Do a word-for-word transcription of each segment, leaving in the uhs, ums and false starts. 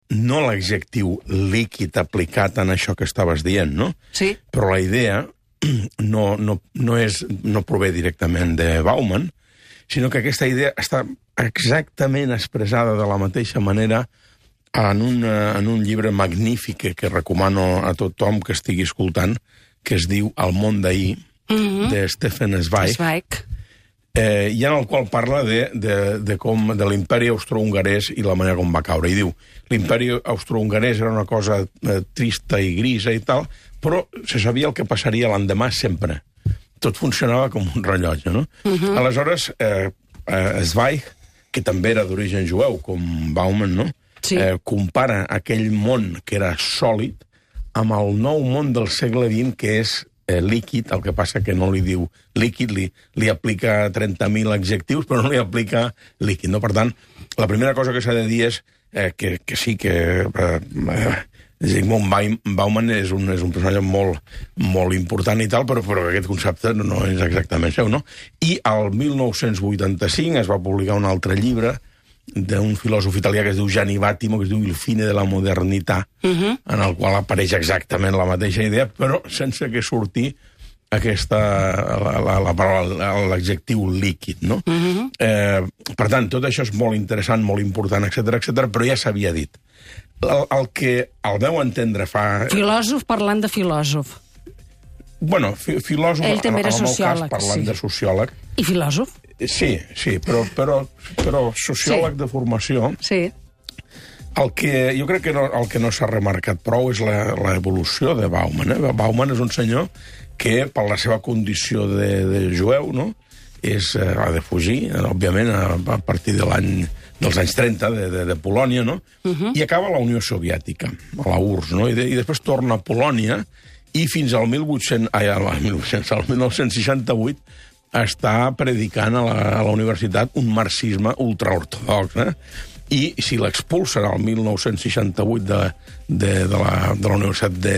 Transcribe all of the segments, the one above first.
no l'adjectiu líquid aplicat en això que estaves dient, no? Sí. Però la idea no, no, no, és, no prové directament de Bauman, sinó que aquesta idea està exactament expressada de la mateixa manera en, una, en un llibre magnífic que, que recomano a tothom que estigui escoltant, que es diu El món d'ahir, mm-hmm. de Stefan Zweig, Zweig. Eh, i en el qual parla de, de, de, com, de l'imperi austro-hongarès i la manera com va caure. I diu, l'imperi austro-hongarès era una cosa eh, trista i grisa i tal, però se sabia el que passaria l'endemà sempre. Tot funcionava com un rellotge, no? Uh-huh. Aleshores, eh, eh, Zweig, que també era d'origen jueu, com Bauman, no? Sí. Eh, compara aquell món que era sòlid amb el nou món del segle vint, que és líquid, el que passa que no li diu líquid, li, li aplica trenta mil adjectius, però no li aplica líquid, no? Per tant, la primera cosa que s'ha de dir és eh, que, que sí que eh, Zygmunt Bauman és un, és un personatge molt, molt important i tal, però, però aquest concepte no és exactament seu, no? I al mil nou-cents vuitanta-cinc es va publicar un altre llibre d'un filòsof italià que es diu Gianni Vattimo, que es diu Il fine de la modernitat, uh-huh. en el qual apareix exactament la mateixa idea, però sense que surti aquesta, la, la, la paraula, l'adjectiu líquid, no? Uh-huh. Eh, per tant, tot això és molt interessant, molt important, etcètera, etcètera, però ja s'havia dit. El, el que al meu entendre fa... Filòsof parlant de filòsof. Bueno, fi, filòsof, ell també era en el meu sociòleg, cas, parlant sí. de sociòleg. I filòsof? Sí, sí, però, però, però sociòleg sí. de formació... Sí. El que, jo crec que no, el que no s'ha remarcat prou és l'evolució de Bauman. Eh? Bauman és un senyor que, per la seva condició de, de jueu, no? és, eh, ha de fugir, òbviament, a, a partir de l'any dels anys trenta, de, de, de Polònia, no? Uh-huh. I acaba a la Unió Soviètica, a la U R S S, no? I, de, i després torna a Polònia, i fins al mil vuit-cents, ai, al mil vuit-cents, al mil nou-cents seixanta-vuit està predicant a la, a la universitat un marxisme ultraortodox, eh? I si l'expulsen al mil nou-cents seixanta-vuit de, de, de, la, de la Universitat de,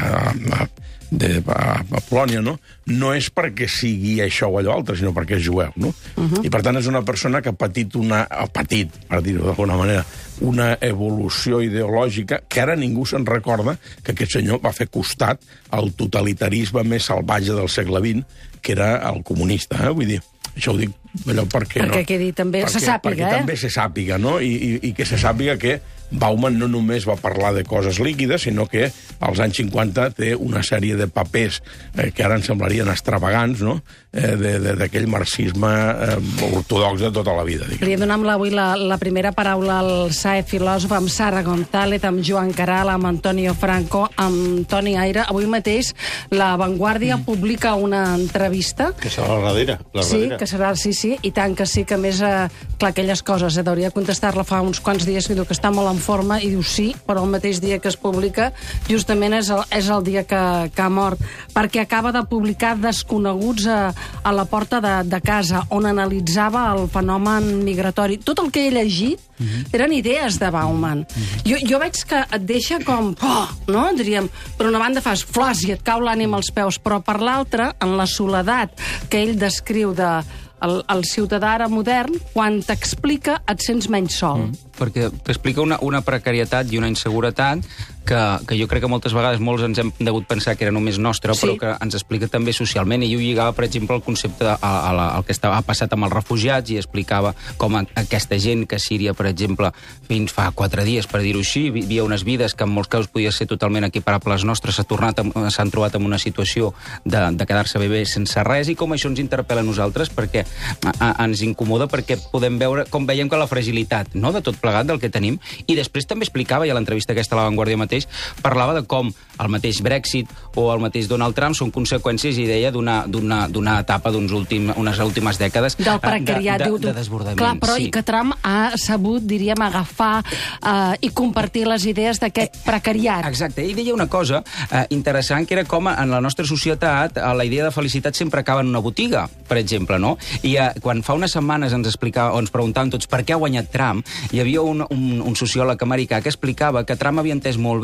a, de, a, a Polònia, no? No és perquè sigui això o allò altre, sinó perquè és jueu, no? Uh-huh. I per tant és una persona que ha patit una... ha patit, per dir-ho d'alguna manera, una evolució ideològica que ara ningú se'n recorda que aquest senyor va fer costat al totalitarisme més salvatge del segle vint, que era el comunista, eh? Vull dir, això ho dic allò perquè... Perquè no, quedi també perquè, se sàpiga, perquè eh? també se sàpiga, no? I, i, i que se sàpiga que Bauman no només va parlar de coses líquides, sinó que als anys cinquanta té una sèrie de papers eh, que ara ens semblarien extravagants, no? Eh, d'aquell marxisme eh, ortodox de tota la vida. Diguem. Li donem avui la, la primera paraula al Sae filòsof, amb Sara González, amb Joan Caral, amb Antonio Franco, amb Toni Aire. Avui mateix La Vanguardia mm. publica una entrevista. Que serà la darrera. La sí, darrera. que serà, sí, sí, i tant que sí, que a més, eh, clar, aquelles coses, eh, hauria contestar-la fa uns quants dies, que diu que està molt en forma, i diu sí, però el mateix dia que es publica, justament és el, és el dia que, que ha mort, perquè acaba de publicar Desconeguts a, a la porta de, de casa, on analitzava el fenomen migratori. Tot el que he llegit mm-hmm. eren idees de Bauman. Mm-hmm. Jo, jo veig que et deixa com... Oh, no? Diríem, per una banda fas flors i et cau l'ànima als peus, però per l'altra, en la soledat que ell descriu de el, el ciutadà ara modern, quan t'explica et sents menys sol. Mm. Perquè t'explica una, una precarietat i una inseguretat que, que jo crec que moltes vegades molts ens hem degut pensar que era només nostra, sí. però que ens explica també socialment. I jo lligava, per exemple, el concepte a, a la, el que estava, ha passat amb els refugiats i explicava com a, aquesta gent que a Síria, per exemple, fins fa quatre dies, per dir-ho així, vivia unes vides que en molts casos podia ser totalment equiparable a les nostres, s'han trobat en una situació de, de quedar-se bé sense res, i com això ens interpel·la a nosaltres, perquè a, a, ens incomoda, perquè podem veure, com veiem que la fragilitat, no?, de tot plegat del que tenim, i després també explicava, i a l'entrevista aquesta a La Vanguardia mateix, parlava de com el mateix Brexit o el mateix Donald Trump són conseqüències, i deia, d'una etapa d'unes últim, últimes dècades del precariat, de, de, diu, de desbordament. Clar, però sí. i que Trump ha sabut, diríem, agafar eh, i compartir les idees d'aquest precariat. Exacte, ell deia una cosa eh, interessant, que era com en la nostra societat eh, la idea de felicitat sempre acaba en una botiga, per exemple, no? I eh, quan fa unes setmanes ens explicava, o ens preguntàvem tots per què ha guanyat Trump, hi havia un, un, un sociòleg americà que explicava que Trump havia entès molt bé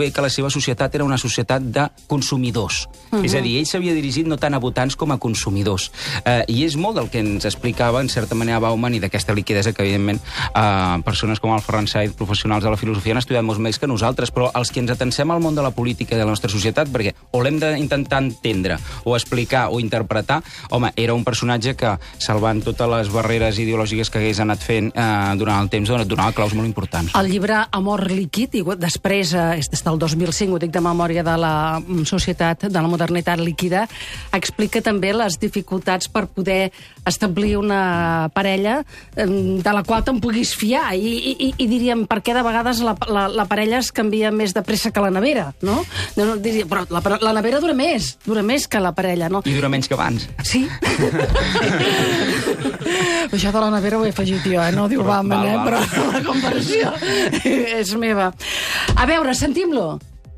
bé que la seva societat era una societat de consumidors. Uh -huh. És a dir, ell s'havia dirigit no tant a votants com a consumidors. Eh, I és molt del que ens explicava, en certa manera, Bauman, i d'aquesta liquidesa que, evidentment, eh, persones com el Ferran Said, professionals de la filosofia, han estudiat molts més que nosaltres, però els que ens atensem al món de la política i de la nostra societat, perquè o l'hem d'intentar entendre, o explicar, o interpretar, home, era un personatge que, salvant totes les barreres ideològiques que hagués anat fent eh, durant el temps, donava claus molt importants. El llibre Amor líquid, i després, eh, és del dos mil cinc, ho dic de memòria, de la societat, de la modernitat líquida, explica també les dificultats per poder establir una parella eh, de la qual te'n puguis fiar. I, i, i diríem, per què de vegades la, la, la parella es canvia més de pressa que la nevera, no? no, no diria, però la, la nevera dura més, dura més que la parella, no? I dura menys que abans. Sí. Això de la nevera ho he afegit jo, eh? No ho diu Bauman, eh? Però la comparació és meva. A veure, sentim-lo.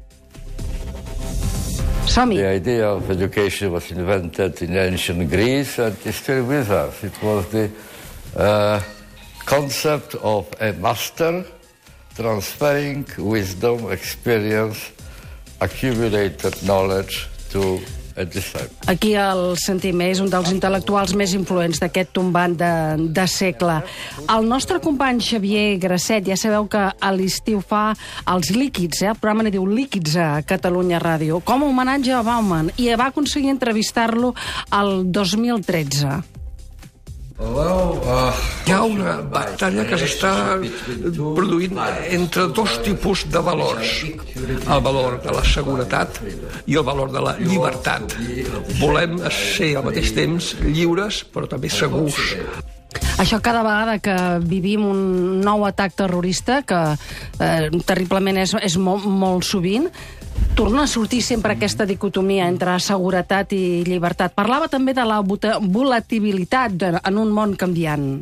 Som-hi. The idea of education was invented in ancient Greece and is still with us. It was the uh, concept of a master transferring wisdom, experience, accumulated knowledge to a disciple. Aquí el sentim, és un dels intel·lectuals més influents d'aquest tombant de, de segle. El nostre company Xavier Grasset, ja sabeu que a l'estiu fa els líquids, eh? El programa ne diu Líquids a Catalunya Ràdio, com a homenatge a Bauman, i va aconseguir entrevistar-lo el dos mil tretze. Hi ha una batalla que s'està produint entre dos tipus de valors. El valor de la seguretat i el valor de la llibertat. Volem ser al mateix temps lliures, però també segurs. Això cada vegada que vivim un nou atac terrorista, que eh, terriblement és, és molt, molt sovint, torna a sortir sempre aquesta dicotomia entre seguretat i llibertat. Parlava també de la volatilitat en un món canviant.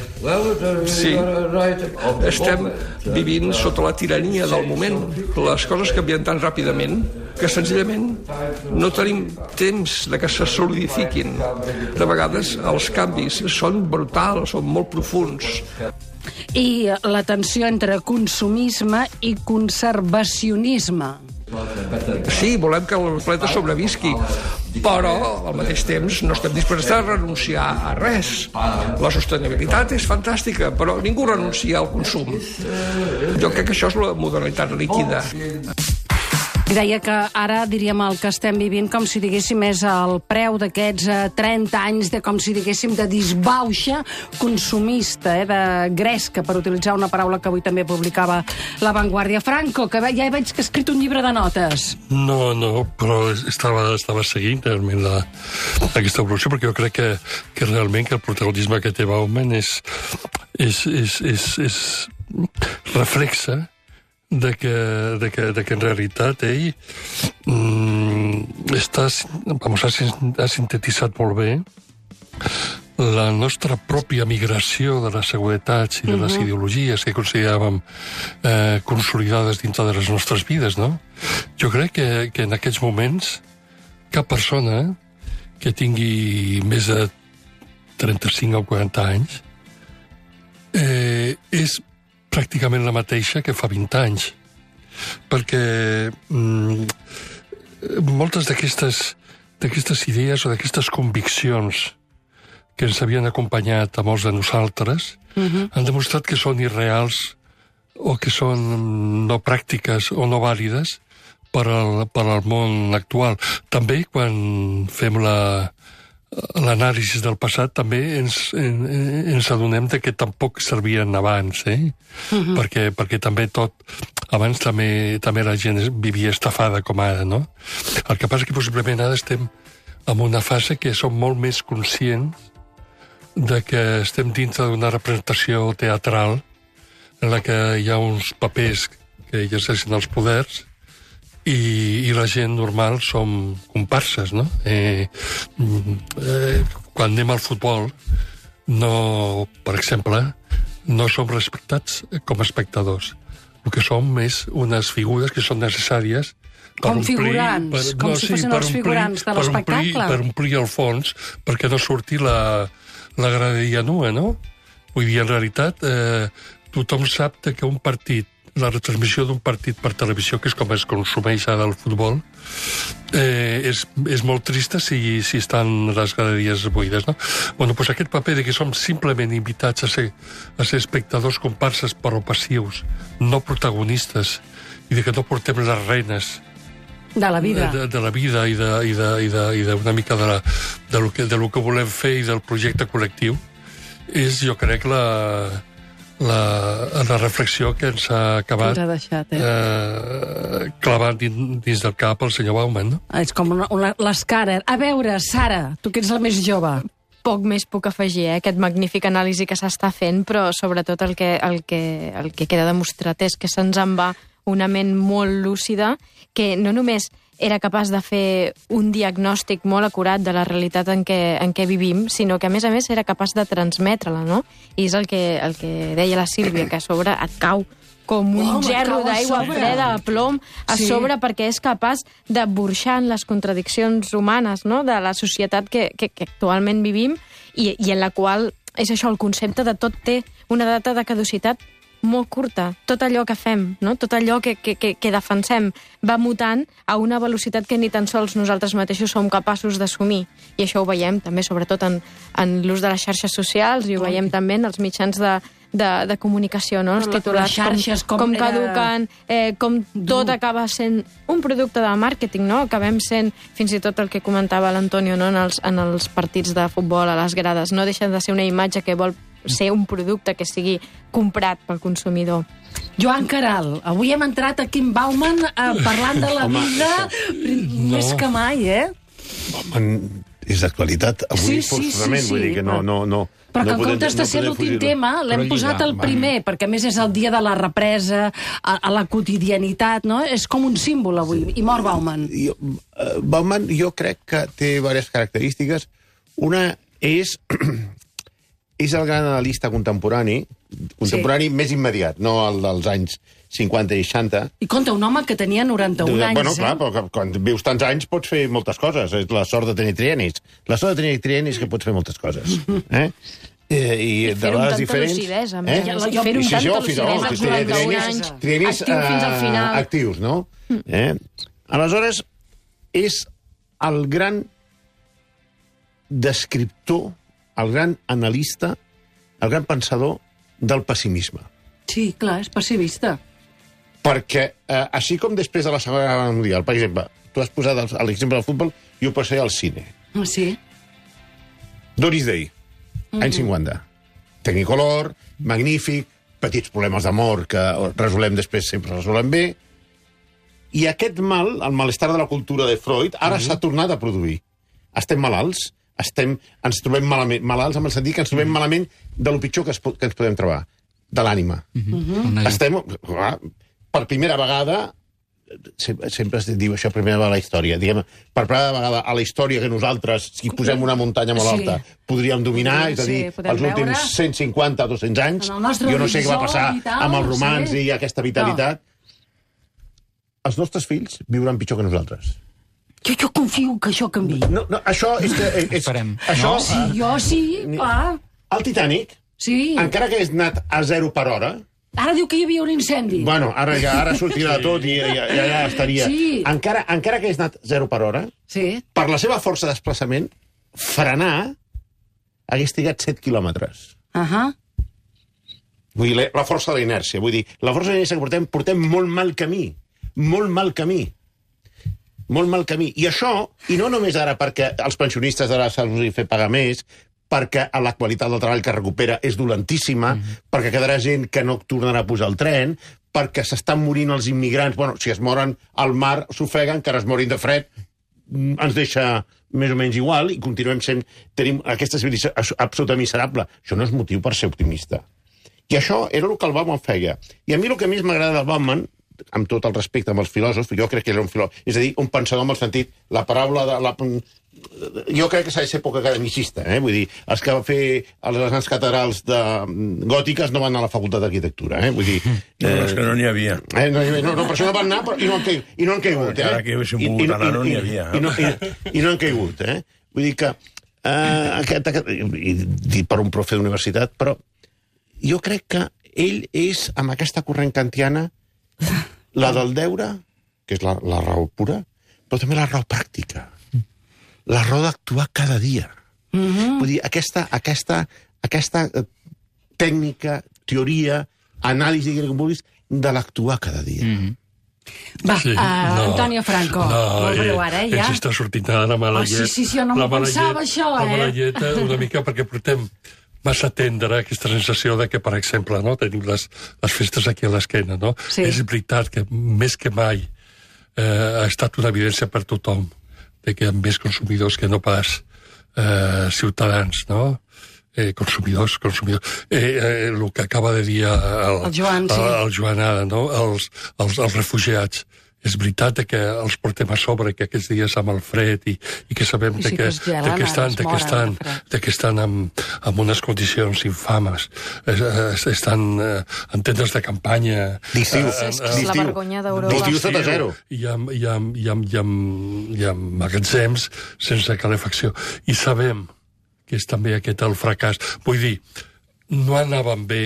Sí, estem vivint sota la tirania del moment. Les coses canvien tan ràpidament que senzillament no tenim temps de que se solidifiquin. De vegades els canvis són brutals, són molt profuns. I la tensió entre consumisme i conservacionisme. Sí, volem que el planeta sobrevisqui, però al mateix temps no estem disposats a renunciar a res. La sostenibilitat és fantàstica, però ningú renuncia al consum. Jo crec que això és la modernitat líquida. I deia que ara, diríem, el que estem vivint com si diguéssim és el preu d'aquests trenta anys de, com si diguéssim, de disbauxa consumista, eh, de gresca, per utilitzar una paraula que avui també publicava La Vanguardia. Franco, que ja veig que ha escrit un llibre de notes. No, no, però estava, estava seguint realment la, aquesta evolució, perquè jo crec que, que realment que el protagonisme que té Bauman és, és, és, és, és reflexa de que, de que, de que en realitat ell mm, està, vamos, ha, ha sintetitzat molt bé la nostra pròpia migració de les seguretats i de les uh-huh. ideologies que consideràvem eh, consolidades dintre de les nostres vides, no? Jo crec que, que en aquests moments cap persona que tingui més de trenta-cinc o quaranta anys eh, és pràcticament la mateixa que fa vint anys. Perquè mm, moltes d'aquestes d'aquestes idees o d'aquestes conviccions que ens havien acompanyat a molts de nosaltres uh-huh. han demostrat que són irreals o que són no pràctiques o no vàlides per al, per al món actual. També quan fem la l'anàlisi del passat també ens, en, ens adonem de que tampoc servien abans, eh? Uh-huh. perquè, perquè també tot, abans també, també la gent vivia estafada com ara, no? El que passa és que possiblement ara estem en una fase que som molt més conscients de que estem dintre d'una representació teatral en la que hi ha uns papers que exerceixen els poders I, i la gent normal som comparses, no? Eh, eh, quan anem al futbol, no, per exemple, no som respectats com a espectadors. El que som és unes figures que són necessàries per com omplir, figurants, per, com no, si sí, fossin per els omplir, figurants de l'espectacle. Per omplir el fons, perquè no surti la, la graderia nua, no? Vull dir, en realitat, eh, tothom sap que un partit la retransmissió d'un partit per televisió, que és com es consumeix ara el futbol, eh, és, és molt trista si, si estan les galeries buides, no? Bueno, doncs aquest paper de que som simplement invitats a ser, a ser espectadors comparses però passius, no protagonistes, i de que no portem les reines de la vida, de, de la vida i de, i de, i de, i de una mica de, la, de, lo que, de lo que volem fer i del projecte col·lectiu, és, jo crec, la, la, la reflexió que ens ha acabat ens ha deixat, eh? eh, clavant dins, dins del cap el senyor Bauman, no? És com una, una, l'escàner. A veure, Sara, tu que ets la més jove. Poc més puc afegir, eh? Aquest magnífic anàlisi que s'està fent, però sobretot el que, el que, el que queda demostrat és que se'ns en va una ment molt lúcida, que no només era capaç de fer un diagnòstic molt acurat de la realitat en què, en què vivim, sinó que, a més a més, era capaç de transmetre-la, no? I és el que, el que deia la Sílvia, que a sobre et cau com un Home, gerro cau a d'aigua sobre. freda a plom a Sí. sobre, perquè és capaç de burxar en les contradiccions humanes, no?, de la societat que, que, que actualment vivim i, i en la qual és això, el concepte de tot té una data de caducitat molt curta. Tot allò que fem, no? Tot allò que, que, que, que defensem va mutant a una velocitat que ni tan sols nosaltres mateixos som capaços d'assumir. I això ho veiem també, sobretot, en, en l'ús de les xarxes socials, i ho veiem també en els mitjans de, de, de comunicació, no? Els Les titulars, xarxes, com com, com era caduquen, eh, com tot acaba sent un producte de màrqueting, no? Acabem sent, fins i tot el que comentava l'Antonio, no? en, els, en els partits de futbol a les grades, no deixen de ser una imatge que vol ser un producte que sigui comprat pel consumidor. Joan Caral, avui hem entrat aquí en Bauman eh, parlant de la vida no. més que mai, eh? Home, és d'actualitat. Avui, Sí, sí, sí, forçosament, sí, vull dir que no... però- no, no Però que no en podem- comptes de no ser podem l'últim fugir-ho. tema, l'hem Però posat lligar, el va. primer, perquè a més és el dia de la represa, a, a la quotidianitat, no? És com un símbol avui, i mor Bauman. Jo, uh, Bauman, jo crec que té diverses característiques. Una és... és el gran analista contemporani, contemporani sí. més immediat, no el dels anys cinquanta i seixanta. I compte, un home que tenia noranta-un anys, Bueno, eh? clar, però que, quan vius tants anys pots fer moltes coses. És la sort de tenir triennis. La sort de tenir triennis és que pots fer moltes coses. Eh? Eh, I I de fer-ho amb vegades tanta diferents... lucidesa, a Eh? més. Jo- Fer-ho amb Sí, sí, tanta oh, fins- oh, lucidesa als triennis- noranta-un anys, triennis, actiu fins al eh, final. actius, no? Eh? Aleshores, és el gran descriptor, el gran analista, el gran pensador del pessimisme. Sí, clar, és pessimista. Perquè, eh, així com després de la Segona Guerra Mundial, per exemple, tu has posat el- l'exemple del futbol, jo posaré al cine. Ah, sí? Doris Day, mm -hmm. anys cinquanta. Technicolor, magnífic, petits problemes d'amor que resolem després, sempre resolem bé. I aquest mal, el malestar de la cultura de Freud, ara mm -hmm. s'ha tornat a produir. Estem malalts, estem, ens trobem malament, malalts amb el sentit que ens trobem mm -hmm. malament de lo pitjor que, es, que ens podem trobar, de l'ànima. Mm -hmm. Estem, clar, per primera vegada, sempre, sempre es diu això, primera vegada a la història, diguem, per primera vegada a la història que nosaltres, si posem una muntanya molt alta, Sí. podríem dominar, és a Sí, dir, podem els últims veure. cent cinquanta o dos-cents anys, En el nostre jo no sé què va horitzó passar i tal, amb els romans sí. i aquesta vitalitat. Els nostres fills viuran pitjor que nosaltres. Jo, jo confio que això canvi. No, no, això és que... És, Esperem. Això, No? Sí, eh, jo sí, clar. el Titanic, Sí. encara que hagués anat a zero per hora, Ara diu que hi havia un incendi. bueno, ara ja ara sortirà tot i ja, ja, ja estaria... Sí. Encara, encara que hagués anat zero per hora, Sí. per la seva força de desplaçament, frenar hagués trigat set quilòmetres. Ahà. Vull dir, la, la força de la inèrcia. Vull dir, la força de la inèrcia que portem, portem molt mal camí. Molt mal camí. Molt mal camí. I això, i no només ara perquè els pensionistes ara s'han fer pagar més, perquè la qualitat del treball que recupera és dolentíssima, mm -hmm. perquè quedarà gent que no tornarà a posar el tren, perquè s'estan morint els immigrants. Bueno, si es moren al mar, s'ofeguen, que ara es morin de fred, ens deixa més o menys igual i continuem sent... Tenim aquesta civilizació absolutament miserable. Això no és motiu per ser optimista. I això era el que el Bauman feia. I a mi el que més m'agrada del Bauman, amb tot el respecte amb els filòsofs, jo crec que era un filòsof, és a dir, un pensador amb el sentit, la paraula de... La, jo crec que s'ha de ser poc academicista, eh? Vull dir, els que van fer les grans catedrals de gòtiques no van anar a la facultat d'arquitectura, eh? Vull dir... No, eh, és que no n'hi havia. Eh, no, no, no, per això no van anar, però, i, no han caigut, i no han caigut, eh? Encara que haguéssim pogut anar, no n'hi havia. I no, i, I no han caigut, eh? Vull dir que... Eh, aquest, aquest, i, dit per un profe d'universitat, però jo crec que ell és, amb aquesta corrent kantiana, La del deure, que és la, la raó pura, però també la raó pràctica. La raó d'actuar cada dia. Mm-hmm. Vull dir, aquesta, aquesta, aquesta tècnica, teoria, anàlisi, com vulguis, de l'actuar cada dia. Mm-hmm. Va, sí, uh, no, Antonio Franco, no, molt breu ara, eh, ja? Ens està sortint ara la mala llet. Oh, sí, sí, sí, jo no m'ho pensava, això, eh? La mala llet, una mica, perquè portem massa tendre aquesta sensació de que, per exemple, no, tenim les, les festes aquí a l'esquena, no? Sí. És veritat que més que mai eh, ha estat una evidència per tothom de que hi ha més consumidors que no pas eh, ciutadans, no? Eh, consumidors, consumidors. Eh, eh, el que acaba de dir el, el Joan, sí. el, el Joan ara, no? Els, els, els refugiats. És veritat que els portem a sobre, que aquests dies amb el fred i, i que sabem I sí que, que, de que estan, de que estan, de que estan amb, amb unes condicions infames. Es, es, estan eh, en tendes de campanya. L'estiu. Eh, és, és la vergonya d'Europa. L'estiu sota zero. I amb, i, amb, i, amb, i, amb, i amb magatzems sense calefacció. I sabem que és també aquest el fracàs. Vull dir, no anàvem bé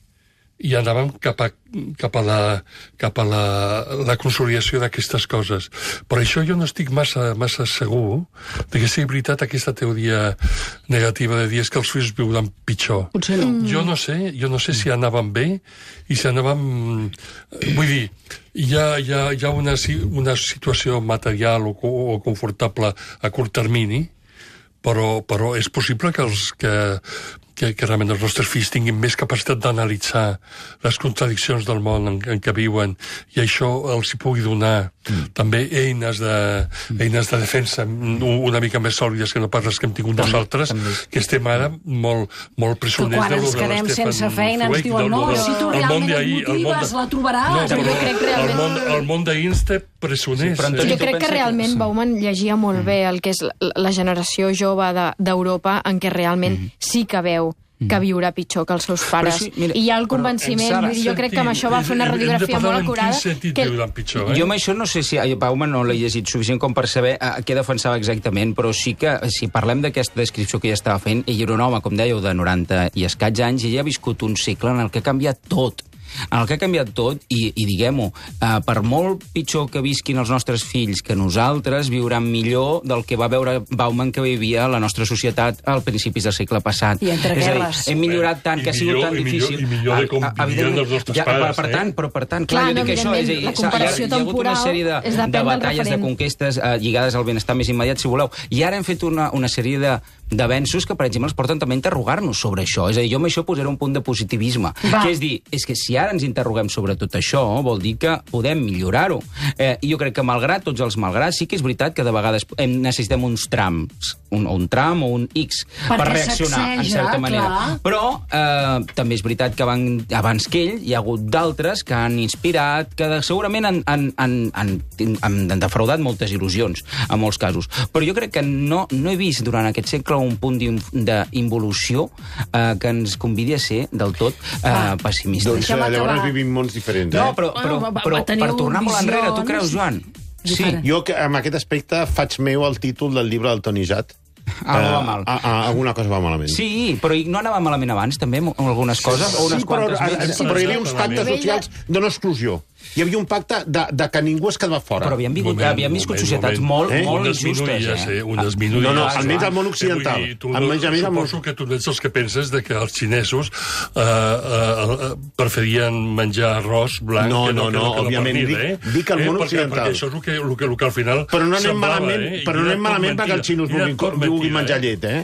i anàvem cap a, cap a, la, cap a la, la consolidació d'aquestes coses. Per això jo no estic massa, massa segur de que sigui veritat aquesta teoria negativa de dir que els fills viuran pitjor. Potser no. Mm. Jo no sé, jo no sé si anàvem bé i si anàvem... Vull dir, hi ha, hi ha, hi ha una, una situació material o, o confortable a curt termini, però, però és possible que, els, que, que, que realment els nostres fills tinguin més capacitat d'analitzar les contradiccions del món en, en què viuen i això els hi pugui donar mm. també eines de, mm. eines de defensa una mica més sòlides que no pas les que hem tingut també, nosaltres, també. Que estem ara molt, molt presoners de lo de l'Estefan. Quan ens quedem sense feina ens diuen no, però si tu realment et motives la trobaràs. No, però jo crec que realment... El món, el món d'Insta presoners. Sí, eh? Jo crec que realment Bauman llegia molt bé el que és la, la generació jove d'Europa de, en què realment mm. sí que veu que viurà pitjor que els seus pares. Sí, mira, i hi ha el convenciment, vull dir, jo crec que amb això va fer una radiografia molt acurada. Que... Pitjor, eh? Jo amb això no sé si... Bauman no l'he llegit suficient com per saber a què defensava exactament, però sí que si parlem d'aquesta descripció que ja estava fent, ell era un home, com dèieu, de noranta i escaig anys, i ell ha viscut un segle en el que ha canviat tot. En el que ha canviat tot, i, i diguem-ho, eh, per molt pitjor que visquin els nostres fills que nosaltres, viuran millor del que va veure Bauman que vivia la nostra societat al principis del segle passat. I entre és guerres. A dir, hem millorat tant, I que ha sigut millor, tan i difícil. Millor, I millor de com vivien els nostres ja, pares. Per, per tant, eh? però per tant, clar, clar jo dic això, és a dir, la comparació hi ha, hi ha hagut una sèrie de, de batalles, de conquestes eh, lligades al benestar més immediat, si voleu, i ara hem fet una, una sèrie de d'avenços que, per exemple, ens porten també a interrogar-nos sobre això. És a dir, jo amb això posaré un punt de positivisme. Va. Que és dir, és que si ara ens interroguem sobre tot això, vol dir que podem millorar-ho. Eh, I jo crec que, malgrat tots els malgrats, sí que és veritat que de vegades hem, necessitem uns trams, un, un tram o un X, perquè per reaccionar, en certa manera. Clar. Però eh, també és veritat que van, abans que ell hi ha hagut d'altres que han inspirat, que segurament han, han, han, han, han, han defraudat moltes il·lusions, en molts casos. Però jo crec que no, no he vist durant aquest segle un punt d'involució eh, que ens convidi a ser del tot eh, ah, pessimistes. Doncs eh, llavors vivim mons diferents. Eh? No, però, però, però per tornar molt enrere, tu creus, Joan? Sí. Jo, amb aquest aspecte, faig meu el títol del llibre del Toni Jat. Ah, uh, va mal. A, a, alguna cosa va malament. Sí, però no anava malament abans, també, amb algunes coses? O unes sí, però, quantes més? Sí, però hi havia uns pactes socials de no exclusió. Hi havia un pacte de, de que ningú es quedava fora. Però havíem, vingut, moment, havíem viscut moment, societats moment. molt, eh? molt injustes. Eh? Eh? Unes minories. No, no, almenys al món occidental. Dir, tu, almenys, almenys suposo món... que tu ets els que penses de que els xinesos eh, eh, preferien menjar arròs blanc no, que no, no, no, que no, òbviament, que la dic, dic al món eh? occidental. Perquè, perquè això és el que, el que, el que al final però no anem semblava, malament, eh? però no anem malament perquè els xinos vulguin menjar llet, eh?